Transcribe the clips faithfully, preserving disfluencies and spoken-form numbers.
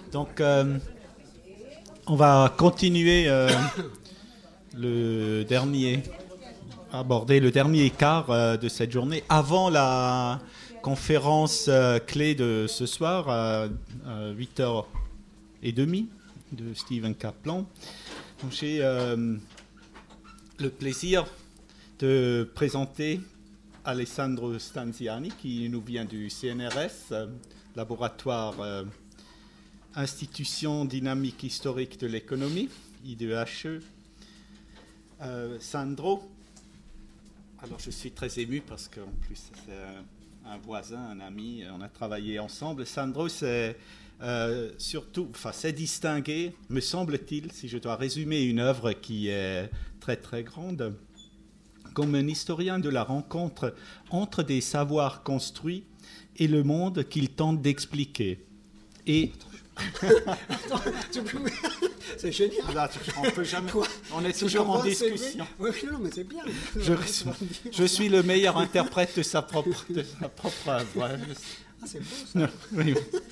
Donc, euh, on va continuer euh, le dernier, aborder le dernier quart euh, de cette journée avant la conférence euh, clé de ce soir à, à huit heures trente de Stephen Kaplan. Donc, j'ai euh, le plaisir de présenter Alessandro Stanziani qui nous vient du C N R S, euh, laboratoire euh, Institution dynamique historique de l'économie, I D H E. Euh, Sandro, alors je suis très ému parce qu'en plus c'est un, un voisin, un ami, on a travaillé ensemble. Sandro, c'est euh, surtout, enfin c'est distingué, me semble-t-il, si je dois résumer une œuvre qui est très très grande, comme un historien de la rencontre entre des savoirs construits et le monde qu'il tente d'expliquer. Et Attends, tu peux... C'est génial. Là, on peut jamais. Quoi on est toujours en discussion. Oui, non, mais c'est bien. Je, je suis le meilleur interprète de sa propre, de sa propre œuvre. Ah, c'est beau ça. Oui.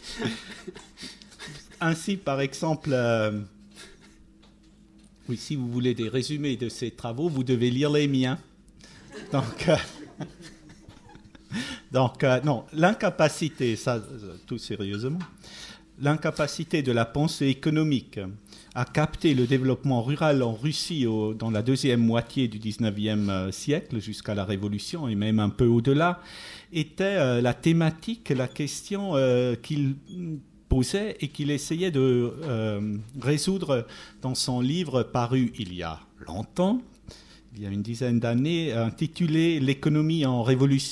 Ainsi, par exemple, euh, oui, si vous voulez des résumés de ces travaux, vous devez lire les miens. Donc, euh, donc euh, non, l'incapacité, ça, tout sérieusement. L'incapacité de la pensée économique à capter le développement rural en Russie au, dans la deuxième moitié du dix-neuvième siècle jusqu'à la Révolution et même un peu au-delà était euh, la thématique, la question euh, qu'il posait et qu'il essayait de euh, résoudre dans son livre paru il y a longtemps, il y a une dizaine d'années, intitulé « L'économie en révolution ».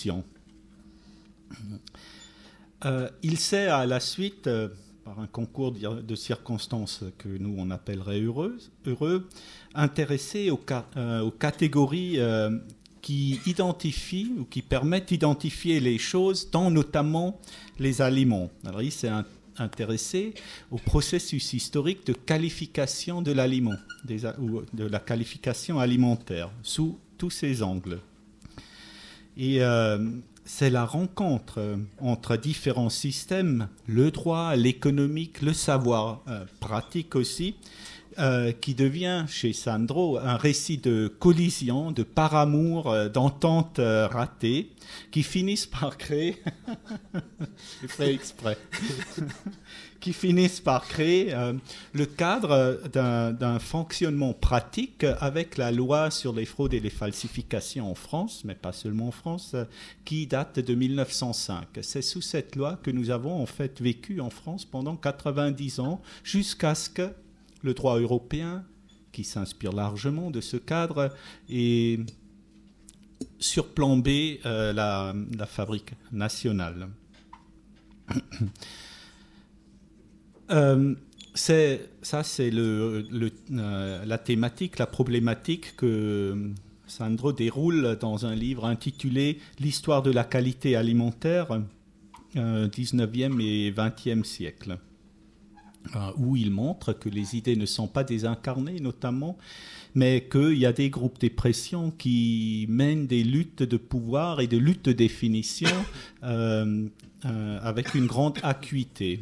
Euh, il s'est à la suite... Euh, par un concours de circonstances que nous, on appellerait heureux, heureux intéressé aux, euh, aux catégories euh, qui identifient ou qui permettent d'identifier les choses, dont notamment les aliments. Alors, il s'est un, intéressé au processus historique de qualification de l'aliment, des, ou de la qualification alimentaire, sous tous ses angles. Et... Euh, c'est la rencontre entre différents systèmes, le droit, l'économique, le savoir euh, pratique aussi, euh, qui devient chez Sandro un récit de collision, de par amour, euh, d'entente euh, ratée, qui finissent par créer, je fais exprès, qui finissent par créer euh, le cadre d'un, d'un fonctionnement pratique avec la loi sur les fraudes et les falsifications en France, mais pas seulement en France, euh, qui date de mille neuf cent cinq. C'est sous cette loi que nous avons en fait vécu en France pendant quatre-vingt-dix ans, jusqu'à ce que le droit européen, qui s'inspire largement de ce cadre, ait surplombé euh, la, la fabrique nationale. Euh, c'est, ça, c'est le, le, euh, la thématique, la problématique que Sandro déroule dans un livre intitulé « L'histoire de la qualité alimentaire, euh, dix-neuvième et vingtième siècle », euh, où il montre que les idées ne sont pas désincarnées, notamment, mais qu'il y a des groupes de pression qui mènent des luttes de pouvoir et des luttes de définition euh, euh, avec une grande acuité.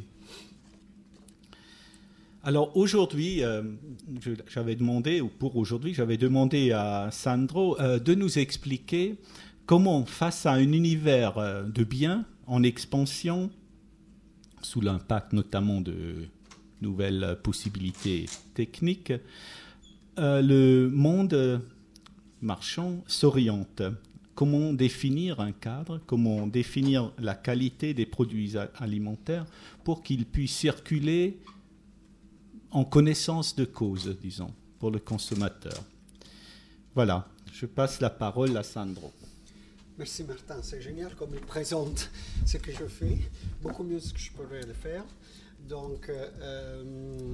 Alors aujourd'hui, euh, je, j'avais demandé, ou pour aujourd'hui, j'avais demandé à Sandro euh, de nous expliquer comment, face à un univers euh, de biens en expansion, sous l'impact notamment de nouvelles possibilités techniques, euh, le monde marchand s'oriente. Comment définir un cadre, comment définir la qualité des produits alimentaires pour qu'ils puissent circuler en connaissance de cause, disons, pour le consommateur. Voilà, je passe la parole à Sandro. Merci Martin, c'est génial comme il présente ce que je fais, beaucoup mieux que je pourrais le faire. Donc, euh,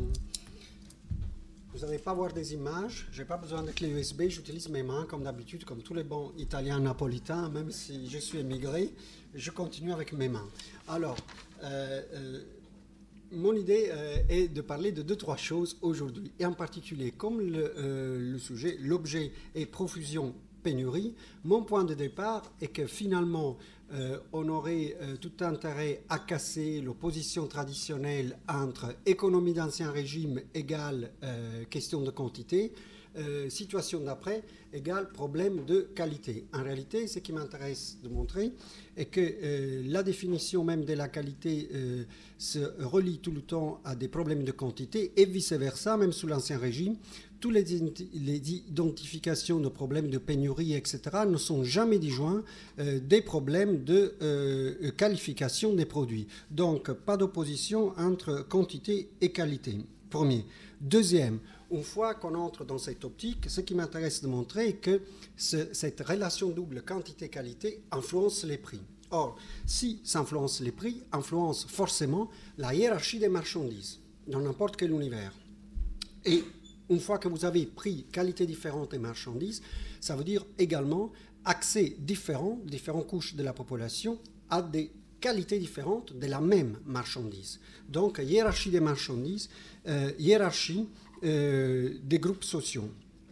vous n'allez pas voir des images, je n'ai pas besoin de clé U S B, j'utilise mes mains comme d'habitude, comme tous les bons Italiens napolitains, même si je suis émigré, je continue avec mes mains. Alors, euh, euh, mon idée euh, est de parler de deux, trois choses aujourd'hui, et en particulier, comme le, euh, le sujet, l'objet est profusion pénurie, mon point de départ est que finalement, euh, on aurait euh, tout intérêt à casser l'opposition traditionnelle entre économie d'ancien régime égale euh, question de quantité, euh, situation d'après égale problème de qualité. En réalité, ce qui m'intéresse de montrer est que euh, la définition même de la qualité euh, se relie tout le temps à des problèmes de quantité et vice-versa, même sous l'Ancien Régime. Toutes les, les identifications de problèmes de pénurie, et cetera, ne sont jamais disjoints euh, des problèmes de euh, qualification des produits. Donc, pas d'opposition entre quantité et qualité. Premier. Deuxième, une fois qu'on entre dans cette optique, ce qui m'intéresse de montrer est que ce, cette relation double quantité-qualité influence les prix. Or, si ça influence les prix, influence forcément la hiérarchie des marchandises dans n'importe quel univers. Et une fois que vous avez pris qualité différente des marchandises, ça veut dire également accès différent, différentes couches de la population à des qualités différentes de la même marchandise. Donc, hiérarchie des marchandises, euh, hiérarchie euh, des groupes sociaux.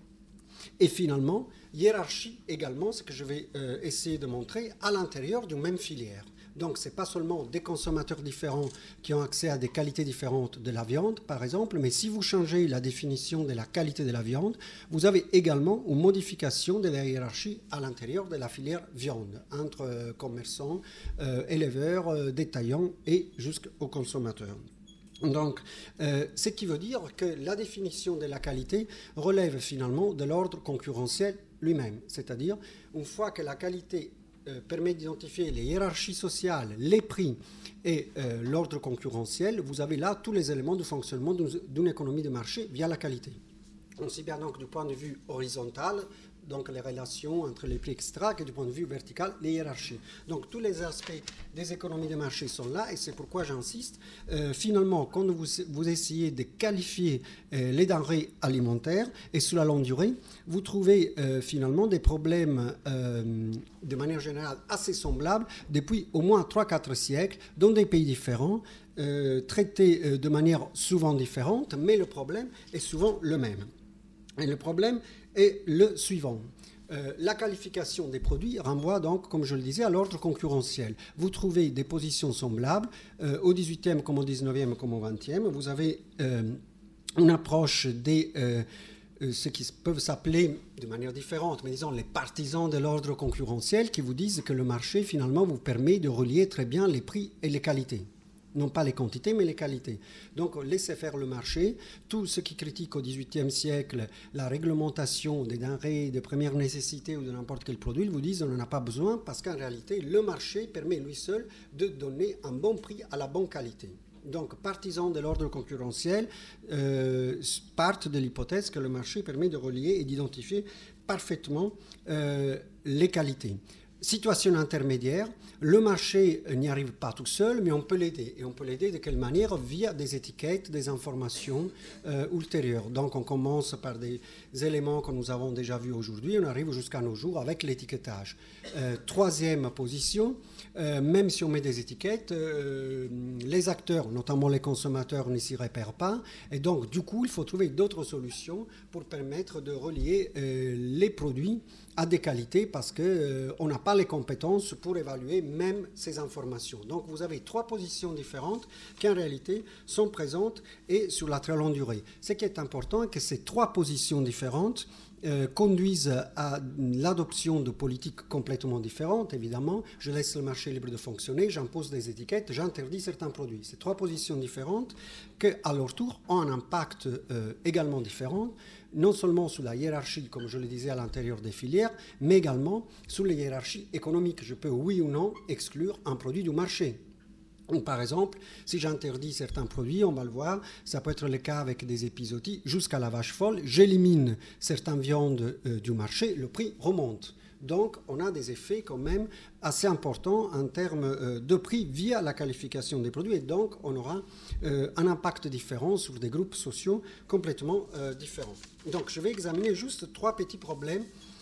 Et finalement, hiérarchie également, ce que je vais euh, essayer de montrer, à l'intérieur d'une même filière. Donc, ce n'est pas seulement des consommateurs différents qui ont accès à des qualités différentes de la viande, par exemple, mais si vous changez la définition de la qualité de la viande, vous avez également une modification de la hiérarchie à l'intérieur de la filière viande, entre euh, commerçants, euh, éleveurs, euh, détaillants et jusqu'aux consommateurs. Donc, euh, ce qui veut dire que la définition de la qualité relève finalement de l'ordre concurrentiel lui-même. C'est-à-dire, une fois que la qualité euh, permet d'identifier les hiérarchies sociales, les prix et euh, l'ordre concurrentiel, vous avez là tous les éléments de fonctionnement d'une économie de marché via la qualité. Aussi bien donc du point de vue horizontal, donc les relations entre les prix, et cetera, que du point de vue vertical, les hiérarchies. Donc tous les aspects des économies de marché sont là et c'est pourquoi j'insiste. Euh, finalement, quand vous, vous essayez de qualifier euh, les denrées alimentaires et sur la longue durée, vous trouvez euh, finalement des problèmes euh, de manière générale assez semblables depuis au moins trois à quatre siècles dans des pays différents, euh, traités euh, de manière souvent différente, mais le problème est souvent le même. Et le problème est le suivant. Euh, la qualification des produits renvoie donc, comme je le disais, à l'ordre concurrentiel. Vous trouvez des positions semblables euh, au dix-huitième comme au dix-neuvième comme au vingtième. Vous avez euh, une approche des... Euh, euh, ce qui peuvent s'appeler de manière différente, mais disons les partisans de l'ordre concurrentiel qui vous disent que le marché finalement vous permet de relier très bien les prix et les qualités. Non pas les quantités, mais les qualités. Donc, laissez faire le marché. Tous ceux qui critiquent au dix-huitième siècle la réglementation des denrées de première nécessité ou de n'importe quel produit, ils vous disent qu'on n'en a pas besoin parce qu'en réalité, le marché permet lui seul de donner un bon prix à la bonne qualité. Donc, partisans de l'ordre concurrentiel euh, partent de l'hypothèse que le marché permet de relier et d'identifier parfaitement euh, les qualités. Situation intermédiaire, le marché n'y arrive pas tout seul, mais on peut l'aider. Et on peut l'aider de quelle manière? Via des étiquettes, des informations euh, ultérieures. Donc on commence par des éléments que nous avons déjà vus aujourd'hui, on arrive jusqu'à nos jours avec l'étiquetage. Euh, troisième position, euh, même si on met des étiquettes, euh, les acteurs, notamment les consommateurs, ne s'y repèrent pas. Et donc du coup, il faut trouver d'autres solutions pour permettre de relier euh, les produits à des qualités parce qu'on euh, n'a pas les compétences pour évaluer même ces informations. Donc vous avez trois positions différentes qui en réalité sont présentes et sur la très longue durée. Ce qui est important est que ces trois positions différentes euh, conduisent à l'adoption de politiques complètement différentes, évidemment. Je laisse le marché libre de fonctionner, j'impose des étiquettes, j'interdis certains produits. Ces trois positions différentes qui, à leur tour, ont un impact euh, également différent, non seulement sur la hiérarchie, comme je le disais, à l'intérieur des filières, mais également sur les hiérarchies économiques. Je peux, oui ou non, exclure un produit du marché. Par exemple, si j'interdis certains produits, on va le voir, ça peut être le cas avec des épizooties, jusqu'à la vache folle, j'élimine certaines viandes euh, du marché, le prix remonte. Donc, on a des effets quand même assez importants en termes euh, de prix via la qualification des produits. Et donc, on aura euh, un impact différent sur des groupes sociaux complètement euh, différents. Donc, je vais examiner juste trois petits problèmes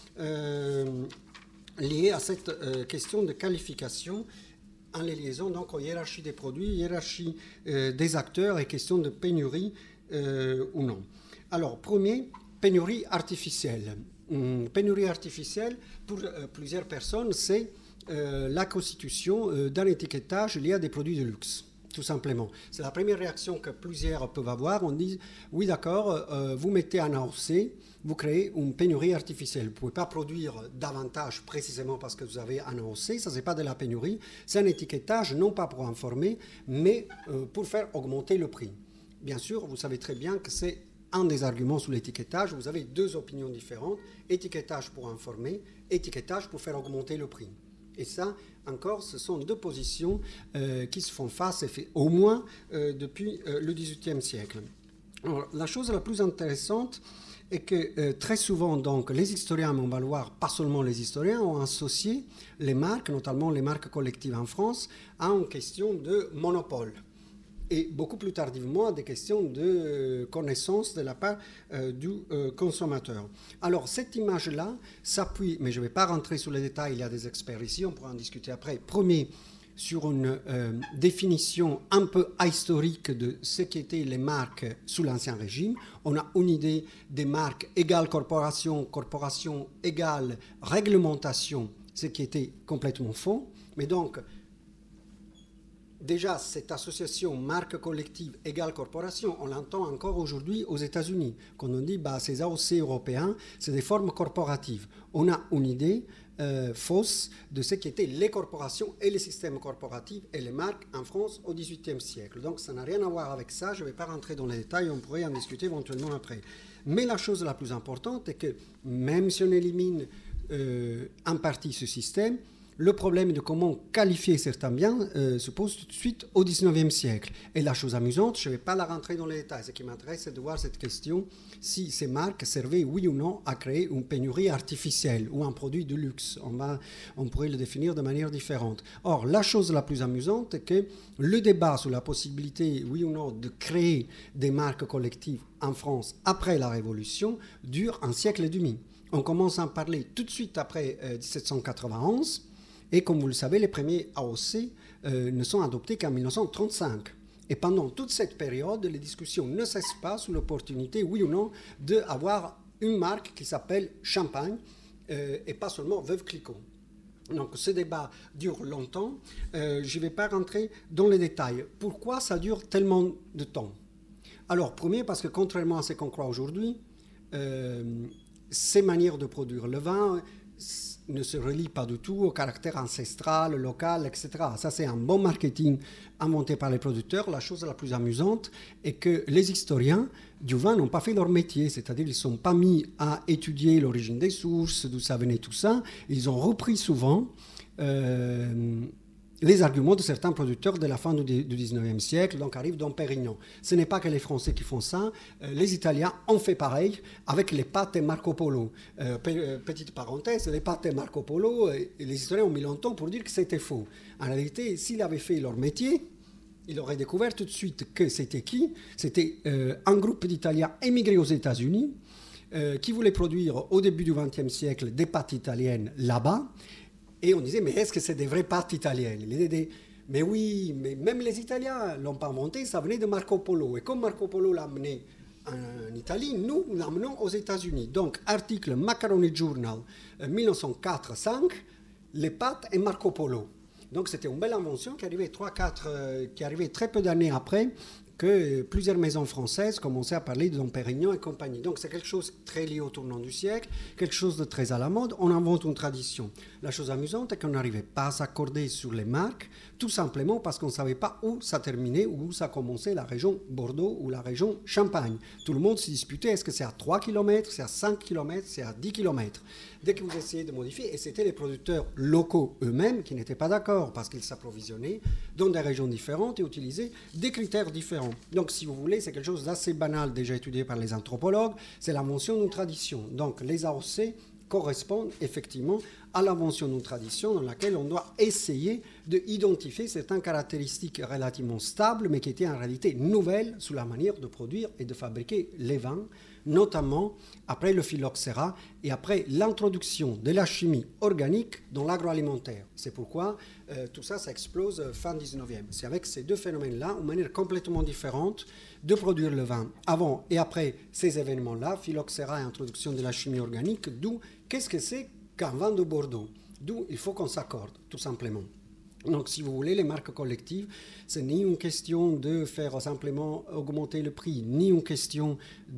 euh, liés à cette euh, question de qualification en les liaisons donc aux hiérarchies des produits, hiérarchie euh, des acteurs et question de pénurie euh, ou non. Alors, premier, pénurie artificielle. Hum, pénurie artificielle, pour euh, plusieurs personnes, c'est euh, la constitution euh, d'un étiquetage lié à des produits de luxe. Tout simplement. C'est la première réaction que plusieurs peuvent avoir. On dit, oui d'accord, euh, vous mettez un A O C, vous créez une pénurie artificielle. Vous ne pouvez pas produire davantage précisément parce que vous avez un A O C, ça c'est pas de la pénurie, c'est un étiquetage non pas pour informer, mais euh, pour faire augmenter le prix. Bien sûr, vous savez très bien que c'est un des arguments sur l'étiquetage. Vous avez deux opinions différentes, étiquetage pour informer, étiquetage pour faire augmenter le prix. Et ça, encore, ce sont deux positions euh, qui se font face, et fait, au moins euh, depuis euh, le dix-huitième siècle. Alors, la chose la plus intéressante est que euh, très souvent, donc, les historiens à Montbaloir, pas seulement les historiens, ont associé les marques, notamment les marques collectives en France, à une question de monopole. Et beaucoup plus tardivement, à des questions de connaissance de la part euh, du euh, consommateur. Alors, cette image-là s'appuie, mais je ne vais pas rentrer sur les détails, il y a des experts ici, on pourra en discuter après. Premier, sur une euh, définition un peu historique de ce qu'étaient les marques sous l'Ancien Régime. On a une idée des marques égale corporation, corporation égale réglementation, ce qui était complètement faux. Mais donc, déjà, cette association marque collective égale corporation, on l'entend encore aujourd'hui aux États-Unis. Quand on dit bah, ces A O C européens, c'est des formes corporatives. On a une idée euh, fausse de ce qu'étaient les corporations et les systèmes corporatifs et les marques en France au dix-huitième siècle. Donc ça n'a rien à voir avec ça, je ne vais pas rentrer dans les détails, on pourrait en discuter éventuellement après. Mais la chose la plus importante est que même si on élimine euh, en partie ce système, le problème de comment qualifier certains biens euh, se pose tout de suite au dix-neuvième siècle. Et la chose amusante, je ne vais pas la rentrer dans les détails, ce qui m'intéresse, c'est de voir cette question, si ces marques servaient, oui ou non, à créer une pénurie artificielle ou un produit de luxe. On, va, on pourrait le définir de manière différente. Or, la chose la plus amusante est que le débat sur la possibilité, oui ou non, de créer des marques collectives en France après la Révolution dure un siècle et demi. On commence à en parler tout de suite après euh, dix-sept cent quatre-vingt-onze. Et comme vous le savez, les premiers A O C euh, ne sont adoptés qu'en mille neuf cent trente-cinq. Et pendant toute cette période, les discussions ne cessent pas sur l'opportunité, oui ou non, d'avoir une marque qui s'appelle Champagne euh, et pas seulement Veuve Clicquot. Donc ce débat dure longtemps. Euh, je ne vais pas rentrer dans les détails. Pourquoi ça dure tellement de temps? Alors, premier, parce que contrairement à ce qu'on croit aujourd'hui, euh, ces manières de produire le vin ne se relie pas du tout au caractère ancestral, local, et cetera. Ça, c'est un bon marketing inventé par les producteurs. La chose la plus amusante est que les historiens du vin n'ont pas fait leur métier, c'est-à-dire ils ne sont pas mis à étudier l'origine des sources, d'où ça venait tout ça. Ils ont repris souvent euh, les arguments de certains producteurs de la fin du dix-neuvième siècle, donc arrive Dom Pérignon. Ce n'est pas que les Français qui font ça, euh, les Italiens ont fait pareil avec les pâtes Marco Polo. Euh, pe- petite parenthèse, les pâtes Marco Polo, euh, les historiens ont mis longtemps pour dire que c'était faux. En réalité, s'ils avaient fait leur métier, ils auraient découvert tout de suite que c'était qui? C'était euh, un groupe d'Italiens émigrés aux États-Unis euh, qui voulaient produire au début du vingtième siècle des pâtes italiennes là-bas. Et on disait, mais est-ce que c'est des vraies pâtes italiennes? Il disait, mais oui, mais même les Italiens ne l'ont pas inventé, ça venait de Marco Polo. Et comme Marco Polo l'a amené en Italie, nous l'amenons aux États-Unis. Donc, article Macaroni Journal, mille neuf cent quatre cinq, les pâtes et Marco Polo. Donc, c'était une belle invention qui arrivait, trois, quatre, euh, qui arrivait très peu d'années après que plusieurs maisons françaises commençaient à parler de Dom Pérignon et compagnie. Donc c'est quelque chose très lié au tournant du siècle, quelque chose de très à la mode. On invente une tradition. La chose amusante est qu'on n'arrivait pas à s'accorder sur les marques, tout simplement parce qu'on ne savait pas où ça terminait ou où ça commençait la région Bordeaux ou la région Champagne. Tout le monde se disputait, est-ce que c'est à trois kilomètres, c'est à cinq kilomètres, c'est à dix kilomètres. Dès que vous essayez de modifier, et c'était les producteurs locaux eux-mêmes qui n'étaient pas d'accord parce qu'ils s'approvisionnaient dans des régions différentes et utilisaient des critères différents. Donc, si vous voulez, c'est quelque chose d'assez banal, déjà étudié par les anthropologues, c'est l'invention d'une tradition. Donc, les A O C correspondent effectivement à l'invention d'une tradition dans laquelle on doit essayer d'identifier certaines caractéristiques relativement stables, mais qui étaient en réalité nouvelles sur la manière de produire et de fabriquer les vins, notamment après le phylloxéra et après l'introduction de la chimie organique dans l'agroalimentaire. C'est pourquoi euh, tout ça, ça explose fin dix-neuvième. C'est avec ces deux phénomènes-là, une manière complètement différente de produire le vin avant et après ces événements-là, phylloxéra et introduction de la chimie organique, d'où qu'est-ce que c'est qu'un vin de Bordeaux, d'où il faut qu'on s'accorde, tout simplement. Donc, si vous voulez, les marques collectives, ce n'est ni une question de faire simplement augmenter le prix, ni une question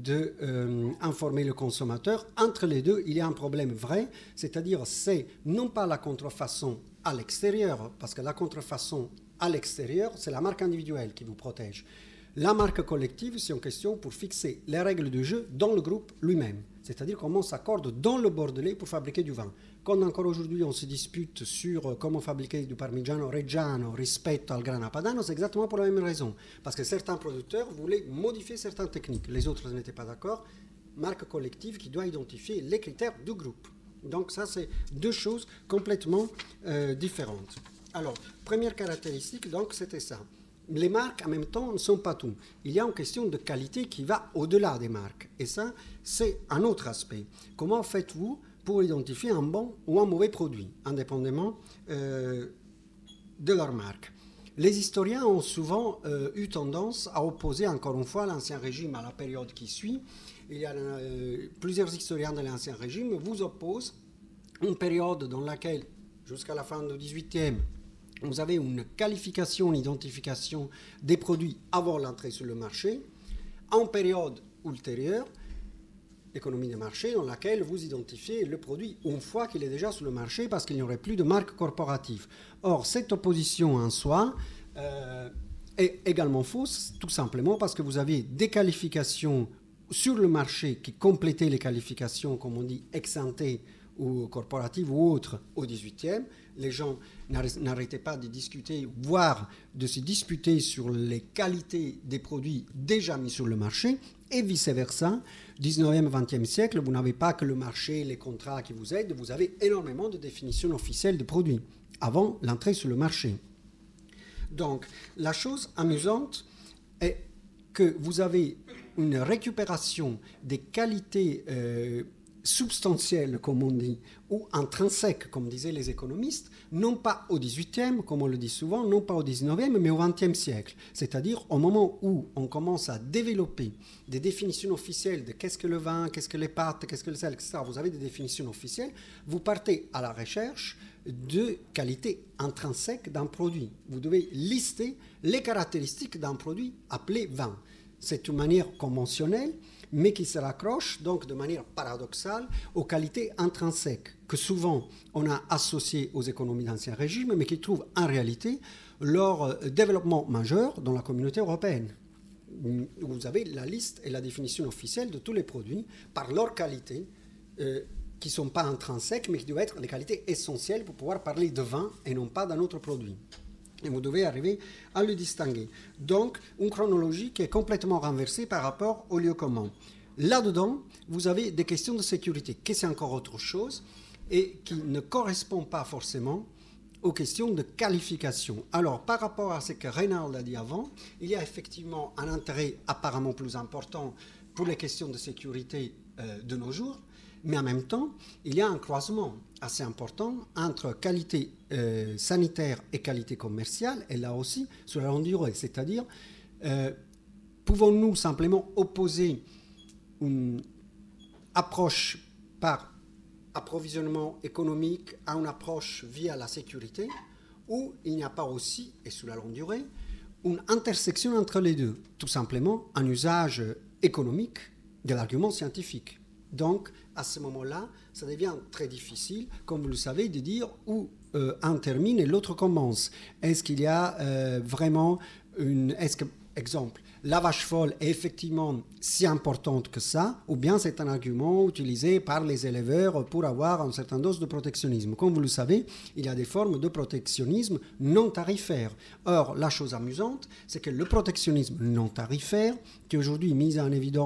d'informer euh, le consommateur. Entre les deux, il y a un problème vrai, c'est-à-dire c'est non pas la contrefaçon à l'extérieur, parce que la contrefaçon à l'extérieur, c'est la marque individuelle qui vous protège. La marque collective, c'est une question pour fixer les règles du jeu dans le groupe lui-même. C'est-à-dire comment on s'accorde dans le Bordelais pour fabriquer du vin. Quand encore aujourd'hui on se dispute sur comment fabriquer du Parmigiano Reggiano rispetto al Grana Padano, c'est exactement pour la même raison. Parce que certains producteurs voulaient modifier certaines techniques. Les autres n'étaient pas d'accord. Marque collective qui doit identifier les critères du groupe. Donc ça, c'est deux choses complètement euh, différentes. Alors, première caractéristique, donc, c'était ça. Les marques, en même temps, ne sont pas tout. Il y a une question de qualité qui va au-delà des marques. Et ça, c'est un autre aspect. Comment faites-vous pour identifier un bon ou un mauvais produit, indépendamment euh, de leur marque? Les historiens ont souvent euh, eu tendance à opposer, encore une fois, l'Ancien Régime à la période qui suit. Il y a euh, plusieurs historiens de l'Ancien Régime vous opposent une période dans laquelle, jusqu'à la fin du dix-huitième, vous avez une qualification, une identification des produits avant l'entrée sur le marché, en période ultérieure, économie de marché, dans laquelle vous identifiez le produit une fois qu'il est déjà sur le marché parce qu'il n'y aurait plus de marque corporative. Or, cette opposition en soi euh, est également fausse, tout simplement parce que vous avez des qualifications sur le marché qui complétaient les qualifications, comme on dit, ex ante ou corporatives ou autres au dix-huitième. Les gens n'arrêtaient pas de discuter, voire de se disputer sur les qualités des produits déjà mis sur le marché, et vice-versa. dix-neuvième, vingtième siècle, vous n'avez pas que le marché, les contrats qui vous aident, vous avez énormément de définitions officielles de produits avant l'entrée sur le marché. Donc, la chose amusante est que vous avez une récupération des qualités euh, substantielles, comme on dit, ou intrinsèques, comme disaient les économistes, non pas au dix-huitième, comme on le dit souvent, non pas au dix-neuvième, mais au vingtième siècle. C'est-à-dire au moment où on commence à développer des définitions officielles de qu'est-ce que le vin, qu'est-ce que les pâtes, qu'est-ce que le sel, et cetera. Vous avez des définitions officielles, vous partez à la recherche de qualité intrinsèque d'un produit. Vous devez lister les caractéristiques d'un produit appelé vin. C'est une manière conventionnelle, mais qui se raccroche donc de manière paradoxale aux qualités intrinsèques que souvent on a associées aux économies d'Ancien Régime, mais qui trouvent en réalité leur développement majeur dans la communauté européenne. Vous avez la liste et la définition officielle de tous les produits par leur qualité, euh, qui ne sont pas intrinsèques, mais qui doivent être les qualités essentielles pour pouvoir parler de vin et non pas d'un autre produit. Et vous devez arriver à le distinguer. Donc, une chronologie qui est complètement renversée par rapport au lieu commun. Là-dedans, vous avez des questions de sécurité, qui c'est encore autre chose, et qui ne correspond pas forcément aux questions de qualification. Alors, par rapport à ce que Reynald a dit avant, il y a effectivement un intérêt apparemment plus important pour les questions de sécurité euh, de nos jours, mais en même temps, il y a un croisement assez important entre qualité euh, sanitaire et qualité commerciale, et là aussi sur la longue durée. C'est-à-dire, euh, pouvons-nous simplement opposer une approche par approvisionnement économique à une approche via la sécurité, ou il n'y a pas aussi, et sur la longue durée, une intersection entre les deux, tout simplement un usage économique de l'argument scientifique. Donc, à ce moment-là, ça devient très difficile, comme vous le savez, de dire où euh, un termine et l'autre commence. Est-ce qu'il y a euh, vraiment une... Est-ce que, exemple, la vache folle est effectivement si importante que ça, ou bien c'est un argument utilisé par les éleveurs pour avoir une certaine dose de protectionnisme. Comme vous le savez, il y a des formes de protectionnisme non tarifaire. Or, la chose amusante, c'est que le protectionnisme non tarifaire, qui est aujourd'hui mis en évidence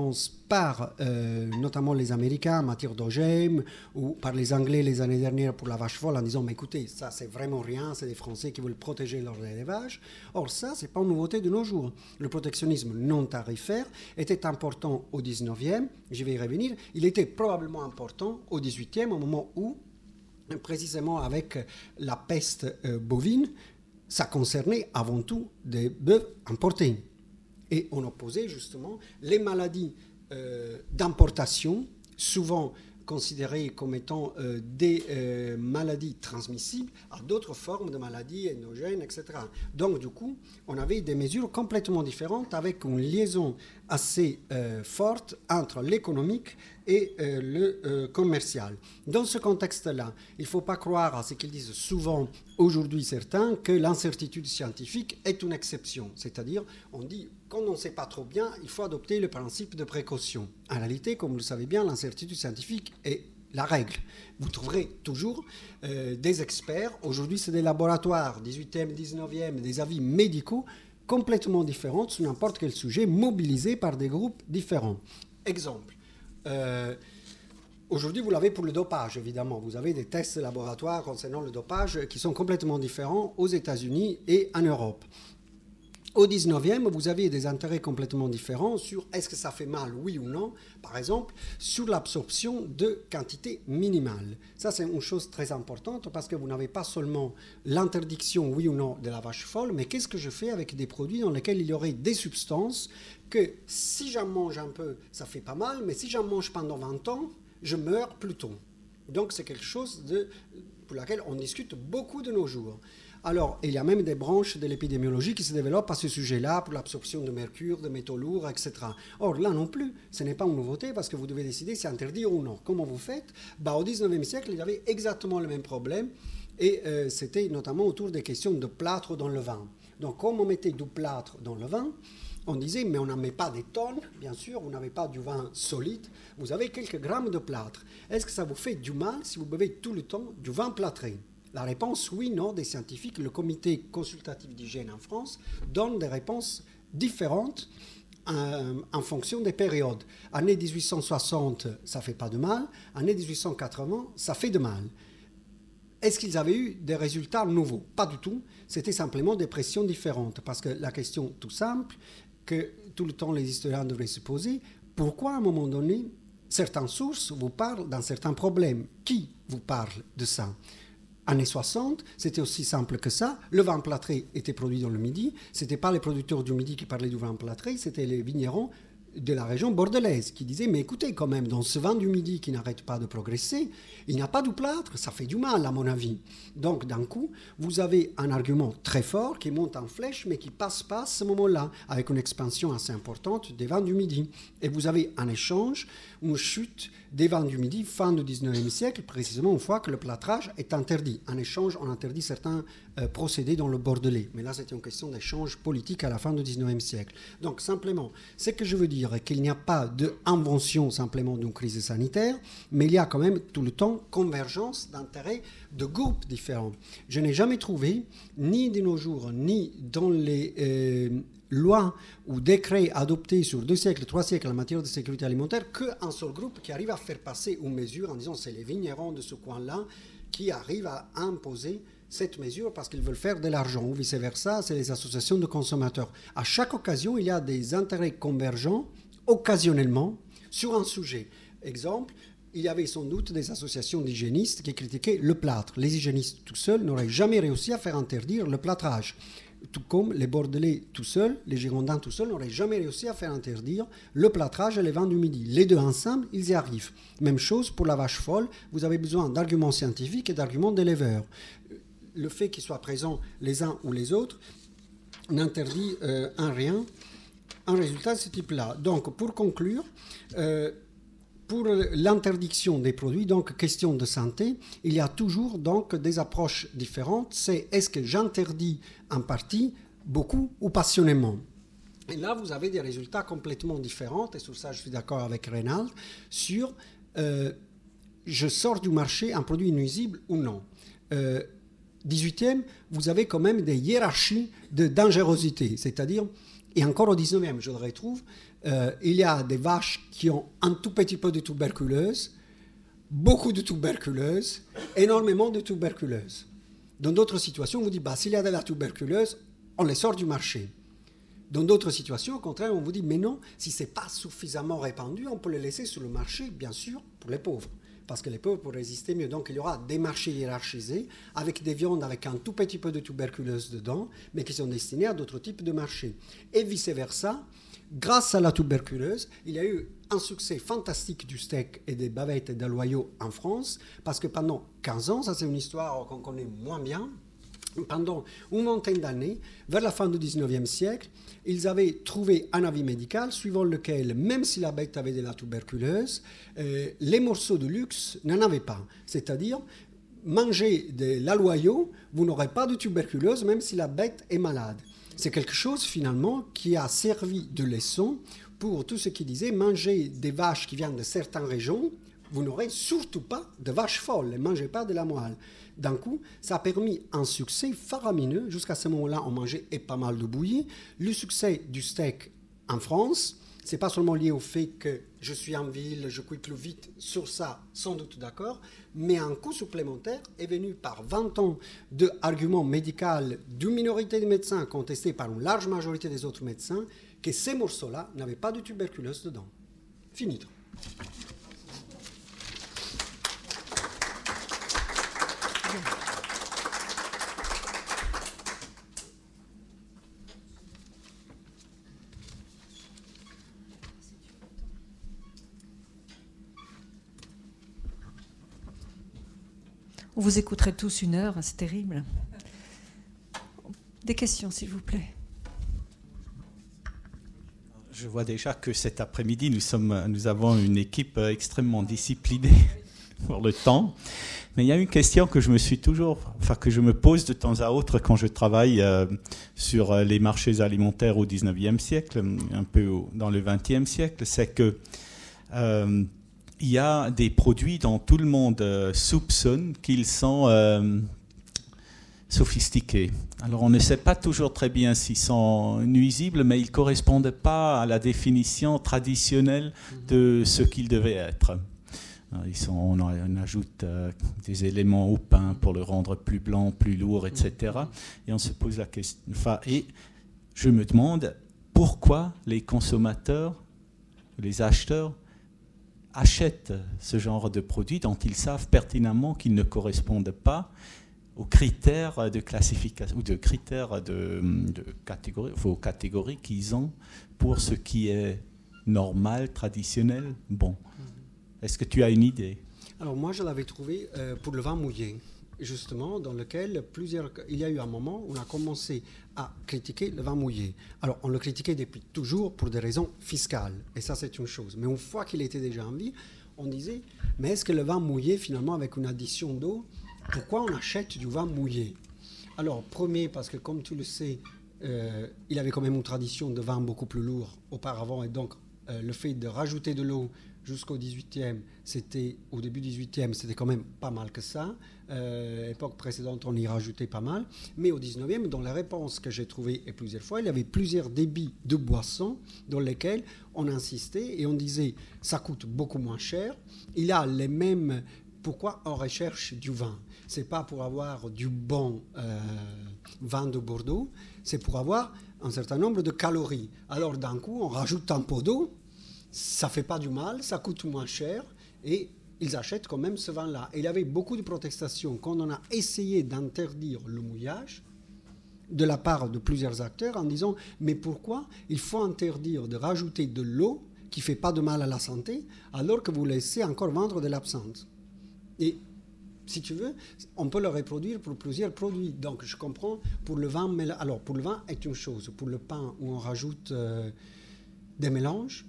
par euh, notamment les Américains en matière d'O G M ou par les Anglais les années dernières pour la vache folle en disant mais écoutez, ça c'est vraiment rien, c'est des Français qui veulent protéger leur élevage. Or ça, c'est pas une nouveauté de nos jours. Le protectionnisme non tarifaire était important au dix-neuvième, je vais y revenir, il était probablement important au dix-huitième, au moment où, précisément avec la peste euh, bovine, ça concernait avant tout des bœufs importés. Et on opposait justement les maladies euh, d'importation, souvent considérées comme étant euh, des euh, maladies transmissibles, à d'autres formes de maladies endogènes, et cetera. Donc, du coup, on avait des mesures complètement différentes avec une liaison assez euh, forte entre l'économique et euh, le euh, commercial. Dans ce contexte-là, il ne faut pas croire à ce qu'ils disent souvent aujourd'hui certains que l'incertitude scientifique est une exception. C'est-à-dire, on dit, quand on ne sait pas trop bien, il faut adopter le principe de précaution. En réalité, comme vous le savez bien, l'incertitude scientifique est la règle. Vous trouverez toujours euh, des experts. Aujourd'hui, c'est des laboratoires, dix-huitième, dix-neuvième, des avis médicaux complètement différents sur n'importe quel sujet, mobilisés par des groupes différents. Exemple. Euh, aujourd'hui, vous l'avez pour le dopage, évidemment. Vous avez des tests de laboratoire concernant le dopage qui sont complètement différents aux États-Unis et en Europe. Au dix-neuvième, vous aviez des intérêts complètement différents sur est-ce que ça fait mal, oui ou non, par exemple, sur l'absorption de quantités minimales. Ça, c'est une chose très importante parce que vous n'avez pas seulement l'interdiction, oui ou non, de la vache folle, mais qu'est-ce que je fais avec des produits dans lesquels il y aurait des substances que si j'en mange un peu, ça fait pas mal, mais si j'en mange pendant vingt ans, je meurs plus tôt. Donc, c'est quelque chose de, pour laquelle on discute beaucoup de nos jours. Alors, il y a même des branches de l'épidémiologie qui se développent à ce sujet-là pour l'absorption de mercure, de métaux lourds, et cetera. Or, là non plus, ce n'est pas une nouveauté parce que vous devez décider si c'est interdit ou non. Comment vous faites ? Bah, au dix-neuvième siècle, il y avait exactement le même problème et euh, c'était notamment autour des questions de plâtre dans le vin. Donc, comme on mettait du plâtre dans le vin, on disait, mais on n'en met pas des tonnes, bien sûr, vous n'avez pas du vin solide, vous avez quelques grammes de plâtre. Est-ce que ça vous fait du mal si vous buvez tout le temps du vin plâtré ? La réponse, oui, non, des scientifiques. Le comité consultatif d'hygiène en France donne des réponses différentes euh, en fonction des périodes. Année dix-huit cent soixante, ça ne fait pas de mal. Année dix-huit cent quatre-vingts, ça fait de mal. Est-ce qu'ils avaient eu des résultats nouveaux ? Pas du tout. C'était simplement des pressions différentes. Parce que la question tout simple, que tout le temps les historiens devraient se poser, pourquoi à un moment donné, certaines sources vous parlent d'un certain problème ? Qui vous parle de ça ? Années soixante, c'était aussi simple que ça. Le vin plâtré était produit dans le Midi. Ce n'étaient pas les producteurs du Midi qui parlaient du vin plâtré, c'était les vignerons de la région bordelaise qui disaient « Mais écoutez, quand même, dans ce vin du Midi qui n'arrête pas de progresser, il n'y a pas de plâtre, ça fait du mal à mon avis. » Donc, d'un coup, vous avez un argument très fort qui monte en flèche, mais qui passe pas à ce moment-là, avec une expansion assez importante des vins du Midi. Et vous avez un échange, une chute des vins du Midi, fin du dix-neuvième siècle, précisément une fois que le plâtrage est interdit. En échange, on interdit certains euh, procédés dans le Bordelais. Mais là, c'était une question d'échange politique à la fin du dix-neuvième siècle. Donc, simplement, ce que je veux dire est qu'il n'y a pas d'invention simplement d'une crise sanitaire, mais il y a quand même tout le temps convergence d'intérêts de groupes différents. Je n'ai jamais trouvé, ni de nos jours, ni dans les euh, lois ou décrets adoptés sur deux siècles, trois siècles en matière de sécurité alimentaire, qu'un seul groupe qui arrive à faire passer une mesure en disant c'est les vignerons de ce coin-là qui arrivent à imposer cette mesure parce qu'ils veulent faire de l'argent, ou vice-versa, c'est les associations de consommateurs. À chaque occasion, il y a des intérêts convergents, occasionnellement, sur un sujet. Exemple, il y avait sans doute des associations d'hygiénistes qui critiquaient le plâtre. Les hygiénistes tout seuls n'auraient jamais réussi à faire interdire le plâtrage. Tout comme les Bordelais tout seuls, les Girondins tout seuls n'auraient jamais réussi à faire interdire le plâtrage et les vins du Midi. Les deux ensemble, ils y arrivent. Même chose pour la vache folle, vous avez besoin d'arguments scientifiques et d'arguments d'éleveurs. Le fait qu'ils soient présents les uns ou les autres n'interdit euh, en rien un résultat de ce type-là. Donc, pour conclure, euh, pour l'interdiction des produits, donc question de santé, il y a toujours donc des approches différentes. C'est est-ce que j'interdis en partie, beaucoup ou passionnément ? Et là, vous avez des résultats complètement différents, et sur ça, je suis d'accord avec Reynald, sur euh, je sors du marché un produit nuisible ou non. Euh, dix-huitième, vous avez quand même des hiérarchies de dangerosité, c'est-à-dire Et encore au dix-neuvième, je le retrouve, euh, il y a des vaches qui ont un tout petit peu de tuberculose, beaucoup de tuberculose, énormément de tuberculose. Dans d'autres situations, on vous dit, bah, s'il y a de la tuberculose, on les sort du marché. Dans d'autres situations, au contraire, on vous dit, mais non, si ce n'est pas suffisamment répandu, on peut les laisser sur le marché, bien sûr, pour les pauvres. Parce que les pauvres pourraient résister mieux. Donc, il y aura des marchés hiérarchisés avec des viandes avec un tout petit peu de tuberculose dedans, mais qui sont destinées à d'autres types de marchés. Et vice-versa, grâce à la tuberculose, il y a eu un succès fantastique du steak et des bavettes et des loyaux en France, parce que pendant quinze ans, ça c'est une histoire qu'on connaît moins bien, pendant une vingtaine d'années, vers la fin du dix-neuvième siècle, ils avaient trouvé un avis médical suivant lequel, même si la bête avait de la tuberculose, euh, les morceaux de luxe n'en avaient pas. C'est-à-dire, manger de l'aloyau, vous n'aurez pas de tuberculose, même si la bête est malade. C'est quelque chose, finalement, qui a servi de leçon pour tout ce qui disait manger des vaches qui viennent de certaines régions, vous n'aurez surtout pas de vaches folles, ne mangez pas de la moelle. D'un coup, ça a permis un succès faramineux. Jusqu'à ce moment-là, on mangeait et pas mal de bouillie. Le succès du steak en France, ce n'est pas seulement lié au fait que je suis en ville, je cuis plus vite, sur ça, sans doute d'accord, mais un coût supplémentaire est venu par vingt ans d'arguments médicaux d'une minorité de médecins contestés par une large majorité des autres médecins, que ces morceaux-là n'avaient pas de tuberculose dedans. Fini. On vous écouterait tous une heure, c'est terrible. Des questions, s'il vous plaît. Je vois déjà que cet après-midi, nous, sommes, nous avons une équipe extrêmement disciplinée pour le temps. Mais il y a une question que je me suis toujours, enfin que je me pose de temps à autre quand je travaille euh, sur les marchés alimentaires au dix-neuvième siècle, un peu au, dans le vingtième siècle, c'est que euh, il y a des produits dont tout le monde euh, soupçonne qu'ils sont euh, sophistiqués. Alors on ne sait pas toujours très bien s'ils sont nuisibles, mais ils ne correspondent pas à la définition traditionnelle de ce qu'ils devaient être. Ils sont, on, on ajoute euh, des éléments au pain pour le rendre plus blanc, plus lourd, et cetera. Et on se pose la question. Enfin, et je me demande pourquoi les consommateurs, les acheteurs, achètent ce genre de produits dont ils savent pertinemment qu'ils ne correspondent pas aux critères de classification ou de critères de, de catégorie, aux catégories qu'ils ont pour ce qui est normal, traditionnel, bon. Est-ce que tu as une idée? Alors moi, je l'avais trouvé euh, pour le vin mouillé, justement, dans lequel plusieurs, il y a eu un moment où on a commencé à critiquer le vin mouillé. Alors, on le critiquait depuis toujours pour des raisons fiscales, et ça, c'est une chose. Mais une fois qu'il était déjà en vie, on disait, mais est-ce que le vin mouillé, finalement, avec une addition d'eau, pourquoi on achète du vin mouillé? Alors, premier, parce que comme tu le sais, euh, il avait quand même une tradition de vin beaucoup plus lourd auparavant, et donc euh, le fait de rajouter de l'eau jusqu'au dix-huitième, c'était, au début du dix-huitième, c'était quand même pas mal que ça. Euh, époque précédente, on y rajoutait pas mal. Mais au dix-neuvième, dans la réponse que j'ai trouvée et plusieurs fois, il y avait plusieurs débits de boissons dans lesquels on insistait et on disait ça coûte beaucoup moins cher. Il a les mêmes. Pourquoi on recherche du vin? C'est pas pour avoir du bon euh, vin de Bordeaux, c'est pour avoir un certain nombre de calories. Alors d'un coup, on rajoute un pot d'eau. Ça ne fait pas du mal, ça coûte moins cher et ils achètent quand même ce vin-là. Et il y avait beaucoup de protestations quand on a essayé d'interdire le mouillage de la part de plusieurs acteurs en disant « Mais pourquoi il faut interdire de rajouter de l'eau qui ne fait pas de mal à la santé alors que vous laissez encore vendre de l'absinthe ?» Et si tu veux, on peut le reproduire pour plusieurs produits. Donc je comprends, pour le vin, alors pour le vin est une chose, pour le pain où on rajoute euh, des mélanges,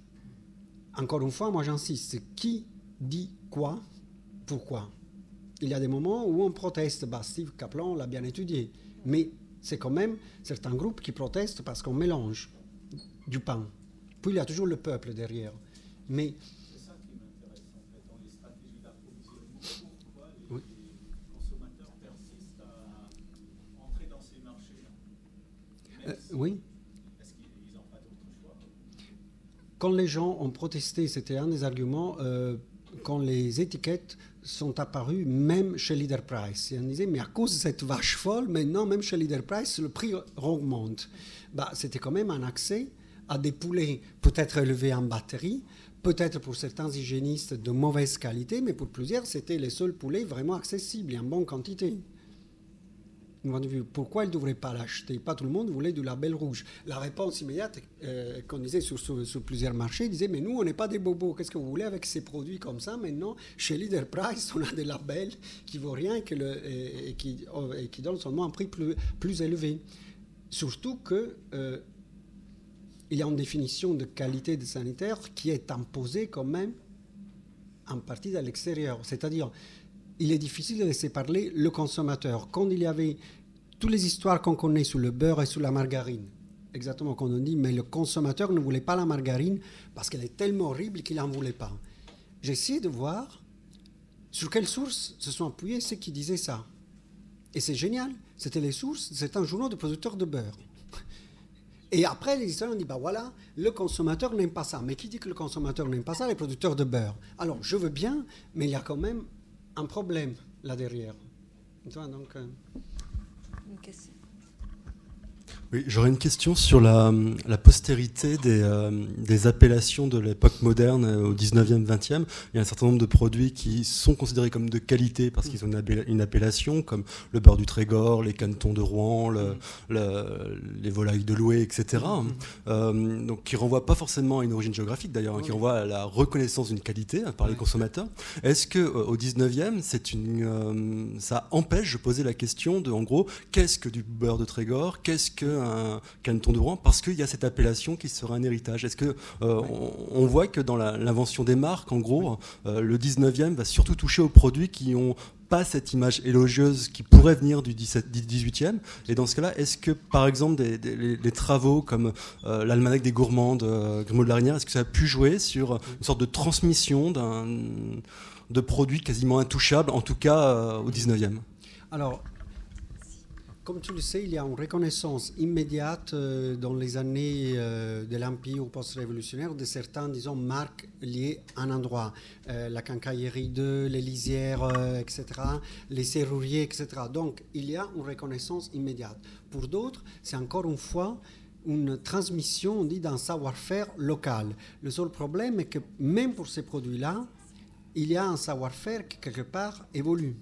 encore une fois, moi j'insiste, c'est qui dit quoi, pourquoi. Il y a des moments où on proteste, bah, Steve Kaplan l'a bien étudié, mais c'est quand même certains groupes qui protestent parce qu'on mélange du pain. Puis il y a toujours le peuple derrière. Mais c'est ça qui m'intéresse en fait, dans les stratégies d'approvisionnement. Pourquoi les, oui. les consommateurs persistent à entrer dans ces marchés-là? euh, Oui. Est-ce qu'ils n'ont pas quand les gens ont protesté, c'était un des arguments, euh, quand les étiquettes sont apparues, même chez Leader Price. Et on disait, mais à cause de cette vache folle, maintenant, même chez Leader Price, le prix augmente. Bah, c'était quand même un accès à des poulets peut-être élevés en batterie, peut-être pour certains hygiénistes de mauvaise qualité, mais pour plusieurs, c'était les seuls poulets vraiment accessibles et en bonne quantité. Pourquoi ils ne devraient pas l'acheter? Pas tout le monde voulait du label rouge. La réponse immédiate euh, qu'on disait sur, sur, sur plusieurs marchés, disait, mais nous, on n'est pas des bobos. Qu'est-ce que vous voulez avec ces produits comme ça? Maintenant, chez Leader Price, on a des labels qui ne vaut rien et, que le, et, et, qui, et qui donnent seulement un prix plus, plus élevé. Surtout qu'il euh, y a une définition de qualité de sanitaire qui est imposée quand même en partie de l'extérieur. C'est-à-dire, il est difficile de laisser parler le consommateur. Quand il y avait toutes les histoires qu'on connaît sur le beurre et sur la margarine, exactement comme on dit, mais le consommateur ne voulait pas la margarine parce qu'elle est tellement horrible qu'il n'en voulait pas. J'ai essayé de voir sur quelles sources se sont appuyés ceux qui disaient ça. Et c'est génial, c'était les sources, c'est un journal de producteurs de beurre. Et après, les historiens ont dit, bah voilà, le consommateur n'aime pas ça. Mais qui dit que le consommateur n'aime pas ça? Les producteurs de beurre. Alors, je veux bien, mais il y a quand même un problème là derrière. Donc, euh... Une question. Oui, j'aurais une question sur la, la postérité des, euh, des appellations de l'époque moderne au dix-neuvième, vingtième. Il y a un certain nombre de produits qui sont considérés comme de qualité parce qu'ils ont une appellation, comme le beurre du Trégor, les canetons de Rouen, le, le, les volailles de Loué, et cetera. Euh, donc, qui ne renvoient pas forcément à une origine géographique d'ailleurs, hein, qui renvoient à la reconnaissance d'une qualité hein, par les consommateurs. Est-ce qu'au dix-neuvième, c'est une, euh, ça empêche de poser la question de, en gros, qu'est-ce que du beurre de Trégor, qu'est-ce que un caneton de Rouen, parce qu'il y a cette appellation qui sera un héritage. Est-ce que euh, on, on voit que dans la, l'invention des marques, en gros, euh, le dix-neuvième va surtout toucher aux produits qui ont pas cette image élogieuse qui pourrait venir du dix-huitième. Et dans ce cas-là, est-ce que, par exemple, des, des, les, les travaux comme euh, l'almanach des gourmands de Grimaud de la Reynière, est-ce que ça a pu jouer sur une sorte de transmission d'un, de produits quasiment intouchables, en tout cas euh, au dix-neuvième? Alors, comme tu le sais, il y a une reconnaissance immédiate euh, dans les années euh, de l'Empire post-révolutionnaire de certaines, disons, marques liées à un endroit. Euh, la quincaillerie deux, les lisières, euh, et cetera, les serruriers, et cetera. Donc, il y a une reconnaissance immédiate. Pour d'autres, c'est encore une fois une transmission, on dit, d'un savoir-faire local. Le seul problème est que même pour ces produits-là, il y a un savoir-faire qui, quelque part, évolue.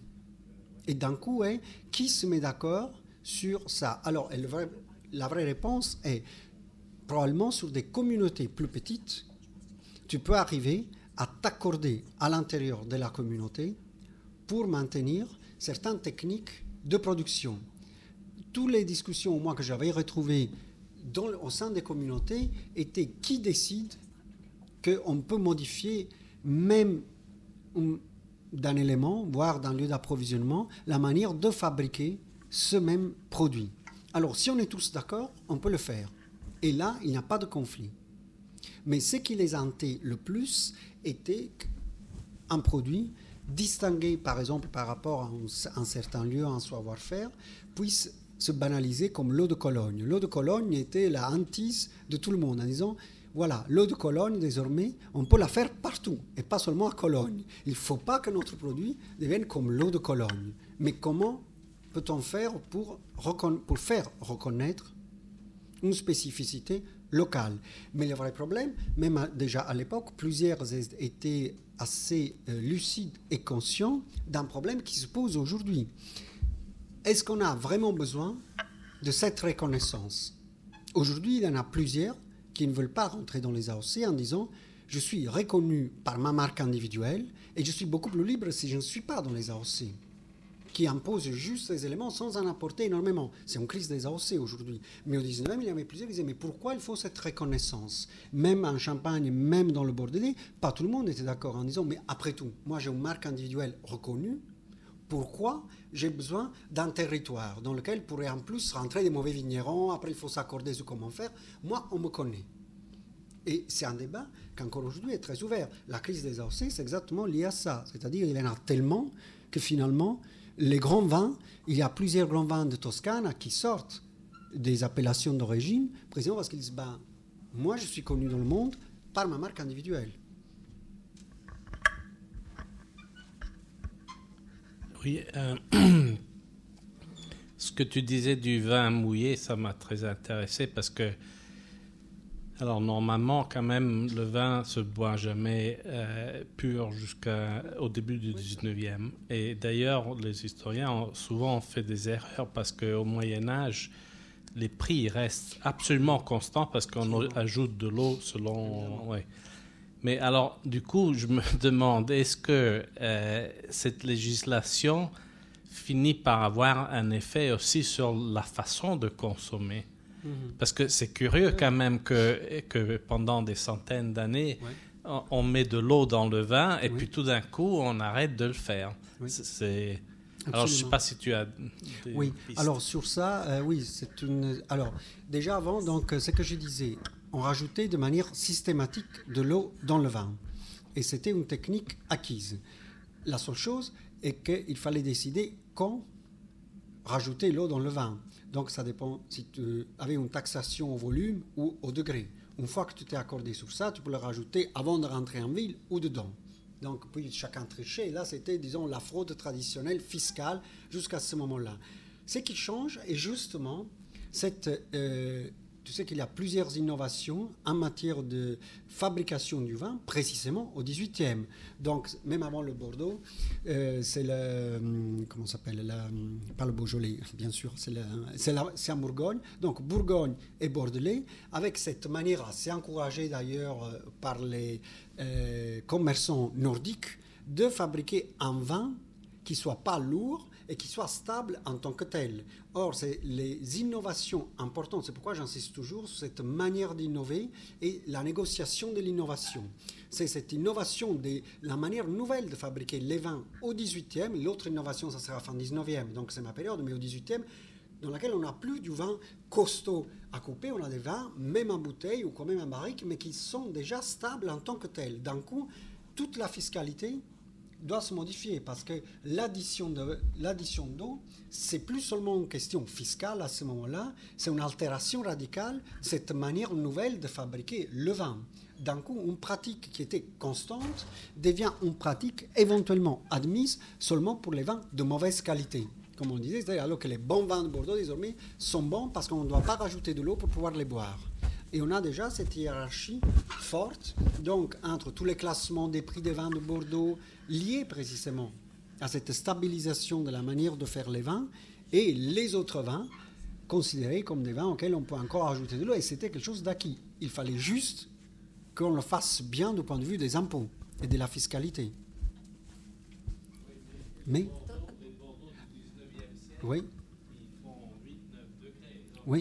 Et d'un coup, hein, qui se met d'accord sur ça? Alors, le vrai, la vraie réponse est probablement sur des communautés plus petites, tu peux arriver à t'accorder à l'intérieur de la communauté pour maintenir certaines techniques de production. Toutes les discussions moi, que j'avais retrouvées dans, au sein des communautés étaient qui décide qu'on peut modifier même un, d'un élément, voire d'un lieu d'approvisionnement, la manière de fabriquer ce même produit. Alors, si on est tous d'accord, on peut le faire. Et là, il n'y a pas de conflit. Mais ce qui les hantait le plus était qu'un produit distingué, par exemple, par rapport à un, un certain lieu, un savoir-faire, puisse se banaliser comme l'eau de Cologne. L'eau de Cologne était la hantise de tout le monde en disant voilà, l'eau de Cologne, désormais, on peut la faire partout, et pas seulement à Cologne. Il ne faut pas que notre produit devienne comme l'eau de Cologne. Mais comment peut-on faire pour, reconna- pour faire reconnaître une spécificité locale? Mais le vrai problème, même à, déjà à l'époque, plusieurs étaient assez euh, lucides et conscients d'un problème qui se pose aujourd'hui. Est-ce qu'on a vraiment besoin de cette reconnaissance? Aujourd'hui, il y en a plusieurs qui ne veulent pas rentrer dans les A O C en disant « je suis reconnu par ma marque individuelle et je suis beaucoup plus libre si je ne suis pas dans les A O C », qui imposent juste ces éléments sans en apporter énormément. C'est une crise des A O C aujourd'hui. Mais au dix-neuvième, il y avait plusieurs qui disaient « mais pourquoi il faut cette reconnaissance ?» Même en Champagne, même dans le Bordelais, pas tout le monde était d'accord en disant « mais après tout, moi j'ai une marque individuelle reconnue, pourquoi j'ai besoin d'un territoire dans lequel pourraient en plus rentrer des mauvais vignerons, après il faut s'accorder sur comment faire. Moi, on me connaît. » Et c'est un débat qui encore aujourd'hui est très ouvert. La crise des A O C, c'est exactement lié à ça. C'est-à-dire qu'il y en a tellement que finalement, les grands vins, il y a plusieurs grands vins de Toscane qui sortent des appellations d'origine, précisément parce qu'ils disent ben, « moi je suis connu dans le monde par ma marque individuelle. Oui, euh, ce que tu disais du vin mouillé, ça m'a très intéressé parce que, alors normalement, quand même, le vin se boit jamais euh, pur jusqu'au début du dix-neuvième. Et d'ailleurs, les historiens ont souvent fait des erreurs parce qu'au Moyen-Âge, les prix restent absolument constants parce qu'on ajoute de l'eau selon... Ouais. Mais alors, du coup, je me demande, est-ce que euh, cette législation finit par avoir un effet aussi sur la façon de consommer? Mm-hmm. Parce que c'est curieux quand même que, que pendant des centaines d'années, oui. on, on met de l'eau dans le vin et oui. puis tout d'un coup, on arrête de le faire. Oui. C'est... Alors, je ne sais pas si tu as des Oui, pistes. Alors sur ça, euh, oui, c'est une... Alors, déjà avant, donc, ce que je disais... on rajoutait de manière systématique de l'eau dans le vin. Et c'était une technique acquise. La seule chose est qu'il fallait décider quand rajouter l'eau dans le vin. Donc ça dépend si tu avais une taxation au volume ou au degré. Une fois que tu t'es accordé sur ça, tu peux le rajouter avant de rentrer en ville ou dedans. Donc puis chacun trichait. Là, c'était, disons, la fraude traditionnelle fiscale jusqu'à ce moment-là. Ce qui change est justement cette... Euh, Tu sais qu'il y a plusieurs innovations en matière de fabrication du vin, précisément au dix-huitième. Donc, même avant le Bordeaux, euh, c'est le... Comment ça s'appelle la, Pas le Beaujolais, bien sûr, c'est, le, c'est, la, c'est en Bourgogne. Donc, Bourgogne et Bordelais, avec cette manière assez encouragée d'ailleurs par les euh, commerçants nordiques, de fabriquer un vin qui ne soit pas lourd et qui soit stable en tant que tel. Or, c'est les innovations importantes, c'est pourquoi j'insiste toujours sur cette manière d'innover et la négociation de l'innovation. C'est cette innovation de la manière nouvelle de fabriquer les vins au dix-huitième, l'autre innovation, ça sera fin dix-neuvième, donc c'est ma période, mais au dix-huitième, dans laquelle on n'a plus du vin costaud à couper, on a des vins, même en bouteille ou quand même en barrique, mais qui sont déjà stables en tant que tels. D'un coup, toute la fiscalité doit se modifier parce que l'addition, de, l'addition d'eau, c'est plus seulement une question fiscale à ce moment-là, c'est une altération radicale de cette manière nouvelle de fabriquer le vin. D'un coup, une pratique qui était constante devient une pratique éventuellement admise seulement pour les vins de mauvaise qualité. Comme on disait, c'est-à-dire alors que les bons vins de Bordeaux désormais sont bons parce qu'on ne doit pas rajouter de l'eau pour pouvoir les boire. Et on a déjà cette hiérarchie forte, donc entre tous les classements des prix des vins de Bordeaux, liés précisément à cette stabilisation de la manière de faire les vins, et les autres vins considérés comme des vins auxquels on peut encore ajouter de l'eau, et c'était quelque chose d'acquis. Il fallait juste qu'on le fasse bien du point de vue des impôts et de la fiscalité. Mais... Oui. Oui.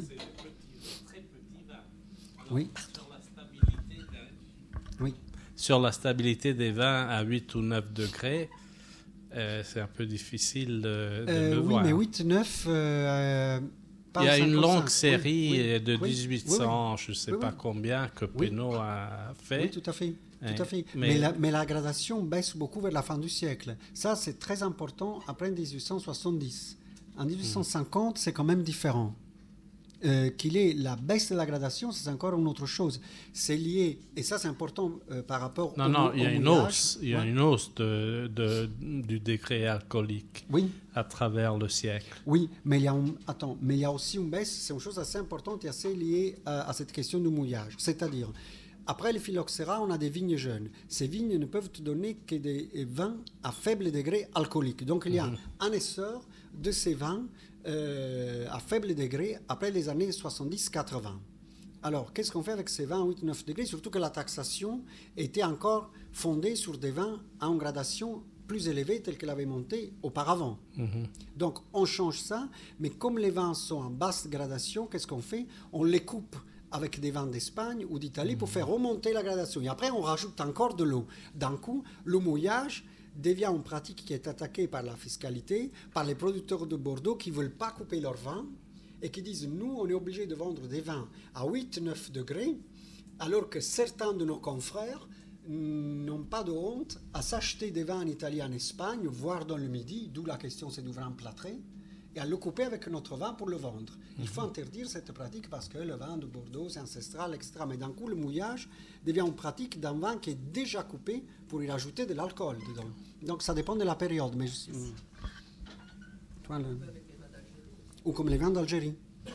Oui. Sur la stabilité d'un... oui. Sur la stabilité des vins à huit ou neuf degrés, euh, c'est un peu difficile de, de euh, le oui, voir. Oui, mais huit neuf... Euh, Il y a une longue série oui, oui, de oui, dix-huit cents, oui, oui. je ne sais oui, pas oui. combien, que oui. Pénaud a fait. Oui, tout à fait. Ouais. Tout à fait. Mais... Mais, la, mais la gradation baisse beaucoup vers la fin du siècle. Ça, c'est très important après dix-huit cent soixante-dix. En dix-huit cent cinquante, mmh. c'est quand même différent. Euh, qu'il ait la baisse de la gradation, c'est encore une autre chose. C'est lié, et ça c'est important euh, par rapport non, au Non, non, il y a une mouillage. hausse, il y a ouais. une hausse de, de, du degré alcoolique oui. à travers le siècle. Oui, mais il y a, un, attends, mais il y a aussi une baisse, c'est une chose assez importante et assez liée à, à cette question du mouillage. C'est-à-dire, après les phylloxéra, on a des vignes jeunes. Ces vignes ne peuvent te donner que des vins à faible degré alcoolique. Donc il y a mm-hmm. un essor de ces vins Euh, à faible degré après les années soixante-dix quatre-vingts. Alors, qu'est-ce qu'on fait avec ces vins à huit neuf degrés? Surtout que la taxation était encore fondée sur des vins à une gradation plus élevée telle qu'elle avait monté auparavant. Mm-hmm. Donc, on change ça, mais comme les vins sont en basse gradation, qu'est-ce qu'on fait? On les coupe avec des vins d'Espagne ou d'Italie mm-hmm. pour faire remonter la gradation. Et après, on rajoute encore de l'eau. D'un coup, le mouillage devient une pratique qui est attaquée par la fiscalité, par les producteurs de Bordeaux qui ne veulent pas couper leur vin et qui disent « nous, on est obligé de vendre des vins à huit neuf degrés alors que certains de nos confrères n'ont pas de honte à s'acheter des vins en Italie, en Espagne, voire dans le Midi, d'où la question c'est du vin plâtré, et à le couper avec notre vin pour le vendre. Il faut interdire cette pratique parce que le vin de Bordeaux, c'est ancestral, et cetera. Mais d'un coup, le mouillage devient une pratique d'un vin qui est déjà coupé pour y rajouter de l'alcool dedans. Donc ça dépend de la période. Mais je... Toi, le... Ou comme les vins d'Algérie.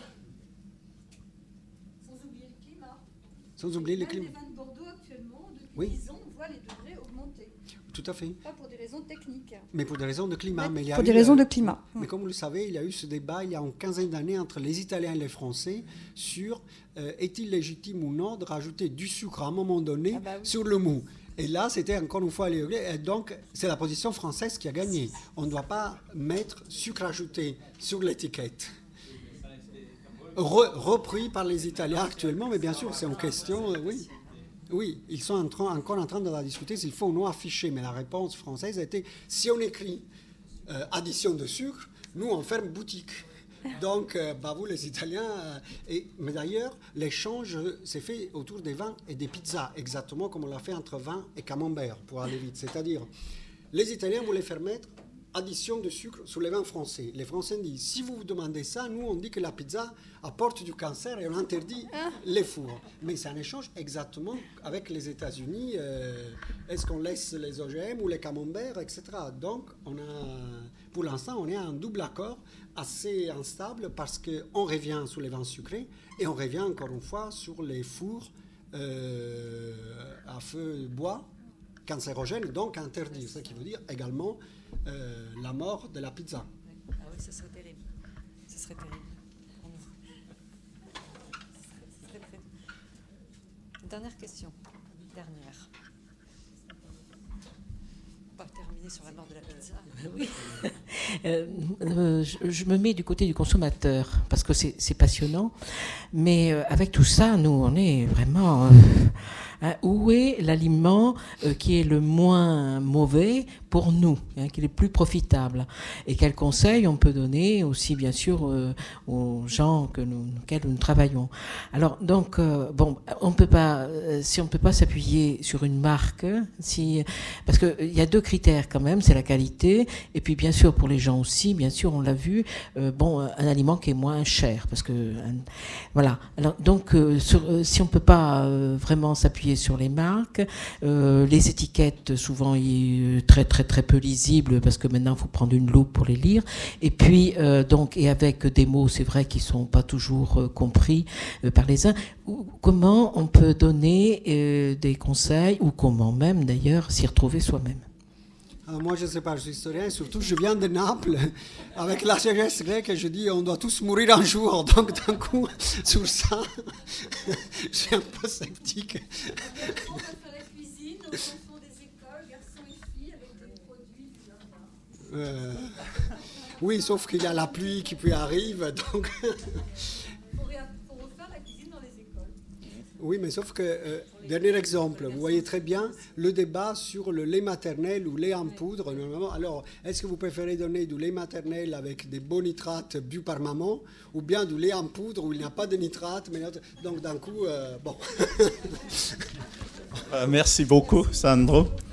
Sans oublier le climat. Sans oublier le Même climat. les vins de Bordeaux actuellement, depuis Oui. dix ans, on voit les degrés augmenter. Tout à fait. Pas pour des raisons techniques. Mais pour des raisons de climat. Mais il y a Pour eu, des raisons euh, de climat. Mais comme vous le savez, il y a eu ce débat il y a une quinzaine d'années entre les Italiens et les Français sur euh, est-il légitime ou non de rajouter du sucre à un moment donné Ah bah oui. sur le mou. Et là, c'était encore une fois les et donc c'est la position française qui a gagné. On ne doit pas mettre sucre ajouté sur l'étiquette. Re- repris par les Italiens actuellement, mais bien sûr, c'est en question, euh, oui. Oui, ils sont en train, encore en train de la discuter s'il faut ou non afficher. Mais la réponse française a été, si on écrit euh, addition de sucre, nous, on ferme boutique. Donc, euh, bah, vous, les Italiens... euh, et, mais d'ailleurs, l'échange s'est fait autour des vins et des pizzas, exactement comme on l'a fait entre vin et camembert, pour aller vite. C'est-à-dire, les Italiens voulaient faire mettre addition de sucre sur les vins français. Les Français disent, si vous vous demandez ça, nous, on dit que la pizza apporte du cancer et on interdit les fours. Mais c'est un échange exactement avec les États-Unis. Euh, est-ce qu'on laisse les O G M ou les camemberts, et cetera. Donc, on a, pour l'instant, on est à un double accord assez instable parce qu'on revient sur les vins sucrés et on revient encore une fois sur les fours euh, à feu bois cancérogènes, donc interdire. Ce qui veut dire également euh, la mort de la pizza. Ah oui, ce serait terrible. Ce serait terrible pour nous. Ce serait très... Dernière question. Dernière. On va terminer sur la mort de la pizza. Oui. Euh, euh, je, je me mets du côté du consommateur parce que c'est, c'est passionnant, mais euh, avec tout ça, nous, on est vraiment... Euh, hein, où est l'aliment euh, qui est le moins mauvais pour nous, hein, qui est le plus profitable? Et quels conseils on peut donner aussi, bien sûr, euh, aux gens que nous, auxquels nous travaillons? Alors, donc, euh, bon, on peut pas, euh, si on ne peut pas s'appuyer sur une marque, si, parce qu'il euh, y a deux critères quand même, c'est la qualité, et puis bien sûr pour les gens aussi, bien sûr on l'a vu, euh, bon, un aliment qui est moins cher, parce que un, voilà. Alors donc euh, sur, euh, si on peut pas euh, vraiment s'appuyer sur les marques, euh, les étiquettes souvent y, très très très peu lisibles parce que maintenant il faut prendre une loupe pour les lire, et puis euh, donc et avec des mots c'est vrai qui sont pas toujours euh, compris euh, par les uns. Comment on peut donner euh, des conseils ou comment même d'ailleurs s'y retrouver soi-même? Alors moi, je ne sais pas, je suis historien, et surtout, je viens de Naples. Avec la sagesse grecque, je dis, on doit tous mourir un jour. Donc, d'un coup, sur ça, je suis un peu sceptique. On va faire la cuisine, aux enfants des écoles, garçons et filles, avec des produits du jardin. Euh, oui, sauf qu'il y a la pluie qui puis arrive, donc... Pour, ré- pour refaire la cuisine dans les écoles. Oui, mais sauf que, euh, dernier exemple, vous voyez très bien le débat sur le lait maternel ou lait en poudre. Normalement. Alors, est-ce que vous préférez donner du lait maternel avec des beaux nitrates bu par maman ou bien du lait en poudre où il n'y a pas de nitrates mais... Donc, d'un coup, euh, bon. Euh, merci beaucoup, Sandro.